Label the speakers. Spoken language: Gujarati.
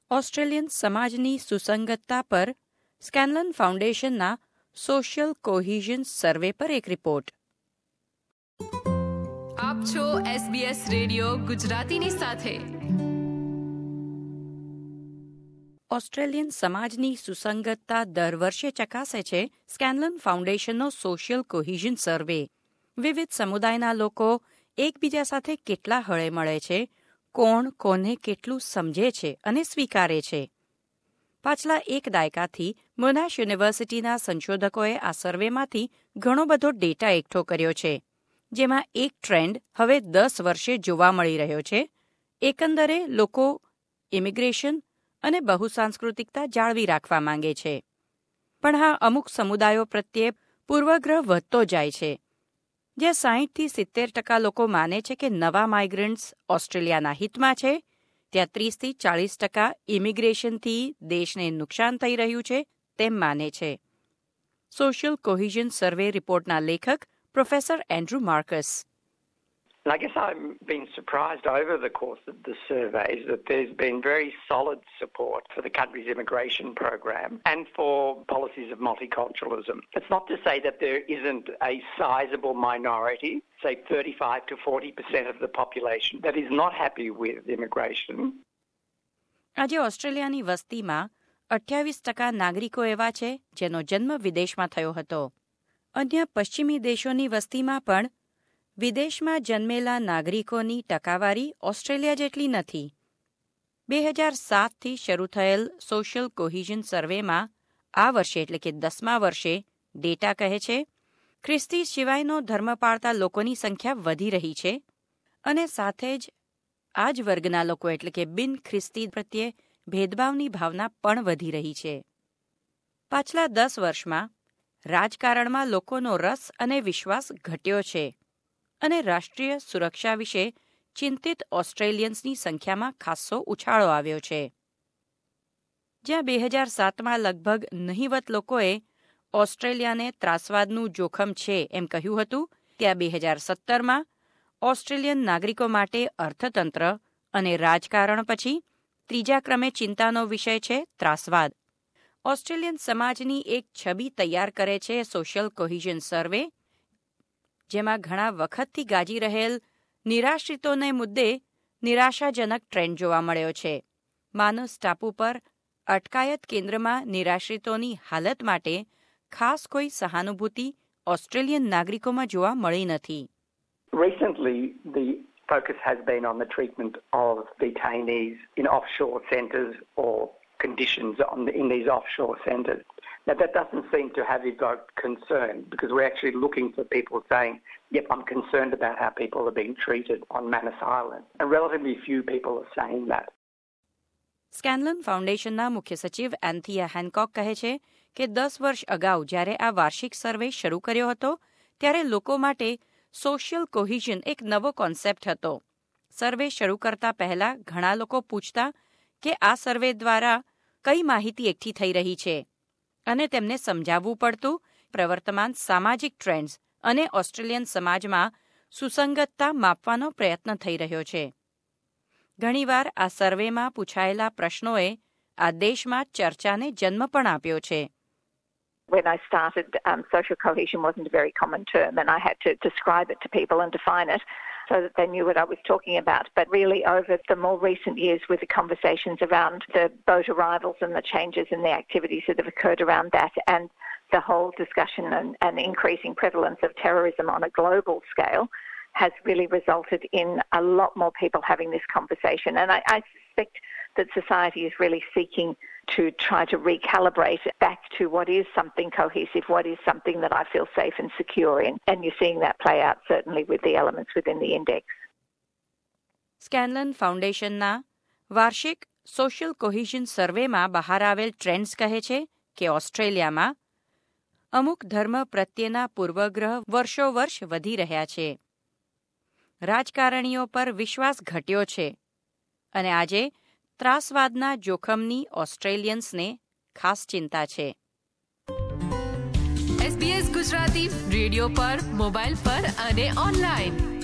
Speaker 1: ઓસ્ટ્રેલિયન સમાજની સુસંગતતા પર સ્કેનલન ફાઉન્ડેશનના સોશિયલ કોહિઝન સર્વે પર એક રિપોર્ટ.
Speaker 2: આપ છો SBS રેડિયો ગુજરાતીની સાથે.
Speaker 1: ઓસ્ટ્રેલિયન સમાજની સુસંગતતા દર વર્ષે ચકાસે છે સ્કેનલન ફાઉન્ડેશનનો સોશિયલ કોહિઝન સર્વે. વિવિધ સમુદાયના લોકો એકબીજા સાથે કેટલા હળે મળે છે, કોણ કોને કેટલું સમજે છે અને સ્વીકારે છે. પાછલા એક દાયકાથી મોનાશ યુનિવર્સિટીના સંશોધકોએ આ સર્વેમાંથી ઘણો બધો ડેટા એકઠો કર્યો છે, જેમાં એક ટ્રેન્ડ હવે 10 વર્ષે જોવા મળી રહ્યો છે. એકંદરે લોકો ઇમિગ્રેશન અને બહુસાંસ્કૃતિકતા જાળવી રાખવા માંગે છે. પણ હા, અમુક સમુદાયો પ્રત્યે પૂર્વગ્રહ વધતો જાય છે. જ્યાં 60-70% લોકો માને છે કે નવા માઇગ્રન્ટ્સ ઓસ્ટ્રેલિયાના હિતમાં છે, ત્યાં 30-40% ઇમિગ્રેશનથી દેશને નુકસાન થઈ રહ્યું છે તેમ માને છે. સોશિયલ કોહિઝન સર્વે રિપોર્ટના લેખક professor Andrew Markus.
Speaker 3: And I guess I've been surprised over the course of the surveys that there's been very solid support for the country's immigration program and for policies of multiculturalism. It's not to say that there isn't a sizable minority, say 35 to 40% of the population, that is not happy with immigration.
Speaker 1: આજે ઓસ્ટ્રેલિયાની વસ્તીમાં 28% નાગરિકો એવા છે જેનો જન્મ વિદેશમાં થયો હતો. અન્ય પશ્ચિમી દેશોની વસ્તીમાં પણ વિદેશમાં જન્મેલા નાગરિકોની ટકાવારી ઓસ્ટ્રેલિયા જેટલી નથી. 2007થી શરૂ થયેલ સોશિયલ કોહિઝન સર્વેમાં આ વર્ષે એટલે કે 10મા વર્ષે ડેટા કહે છે ખ્રિસ્તી સિવાયનો ધર્મ પાળતા લોકોની સંખ્યા વધી રહી છે અને સાથે જ આ જ વર્ગના લોકો એટલે કે બિન ખ્રિસ્તી પ્રત્યે ભેદભાવની ભાવના પણ વધી રહી છે. પાછલા 10 વર્ષમાં રાજકારણમાં લોકોનો રસ અને વિશ્વાસ ઘટ્યો છે અને રાષ્ટ્રીય સુરક્ષા વિશે ચિંતિત ઓસ્ટ્રેલિયન્સની સંખ્યામાં ખાસ્સો ઉછાળો આવ્યો છે. જ્યાં 2007માં લગભગ નહિવત લોકોએ ઓસ્ટ્રેલિયાને ત્રાસવાદનું જોખમ છે એમ કહ્યું હતું, ત્યાં 2017માં ઓસ્ટ્રેલિયન નાગરિકો માટે અર્થતંત્ર અને રાજકારણ પછી ત્રીજા ક્રમે ચિંતાનો વિષય છે ત્રાસવાદ. ઓસ્ટ્રેલિયન સમાજની એક છબી તૈયાર કરે છે સોશિયલ કોહિઝન સર્વે, જેમાં ઘણા વખતથી ગાજી રહેલ નિરાશ્રિતોને મુદ્દે નિરાશાજનક ટ્રેન્ડ જોવા મળ્યો છે. માનસ ટાપુ પર અટકાયત કેન્દ્રમાં નિરાશ્રિતોની હાલત માટે ખાસ કોઈ સહાનુભૂતિ ઓસ્ટ્રેલિયન નાગરિકોમાં જોવા મળી નથી.
Speaker 3: Recently, the focus has been on the treatment of detainees in offshore centres or conditions in these offshore centres. Now, that doesn't seem to have evoked concern because we're actually looking for people saying, yep, I'm concerned about how people are being treated on Manus Island. And relatively few people are saying that.
Speaker 1: સ્કેનલન ફાઉન્ડેશનના મુખ્ય સચિવ એન્થિયા હેનકોક કહે છે કે 10 વર્ષ અગાઉ જ્યારે આ વાર્ષિક સર્વે શરૂ કર્યો હતો ત્યારે લોકો માટે સોશિયલ કોહિઝન એક નવો કોન્સેપ્ટ હતો. સર્વે શરૂ કરતા પહેલા ઘણા લોકો પૂછતા કે આ સર્વે દ્વારા કઈ માહિતી એકઠી થઈ રહી છે અને તેમને સમજાવવું પડતું પ્રવર્તમાન સામાજિક ટ્રેન્ડ્સ અને ઓસ્ટ્રેલિયન સમાજમાં સુસંગતતા માપવાનો પ્રયત્ન થઈ રહ્યો છે. ઘણીવાર આ સર્વેમાં પૂછાયેલા પ્રશ્નોએ આ દેશમાં ચર્ચાને જન્મ પણ આપ્યો છે.
Speaker 4: When I started, social cohesion wasn't a very common term, and I had to describe it to people and define it so that they knew what I was talking about. But really, over the more recent years, with the conversations around the boat arrivals and the changes in the activities that have occurred around that, and the whole discussion and increasing prevalence of terrorism on a global scale, has really resulted in a lot more people having this conversation. And I suspect that society is really seeking to try to recalibrate back to what is something cohesive, what is something that I feel safe and secure in. And you're seeing that play out certainly with the elements within the index.
Speaker 1: સ્કેનલન ફાઉન્ડેશનના વાર્ષિક સોશિયલ કોહિઝન સર્વેમાં બહાર આવેલ ટ્રેન્ડ્સ કહે છે કે ઓસ્ટ્રેલિયામાં અમુક ધર્મ પ્રત્યેના પૂર્વગ્રહ વર્ષોવર્ષ વધી રહ્યા છે. રાજકારણીઓ પર વિશ્વાસ ઘટ્યો છે અને આજે ત્રાસવાદના જોખમની ઓસ્ટ્રેલિયન્સને ખાસ ચિંતા છે.
Speaker 2: SBS ગુજરાતી રેડિયો પર, મોબાઈલ પર અને ઓનલાઈન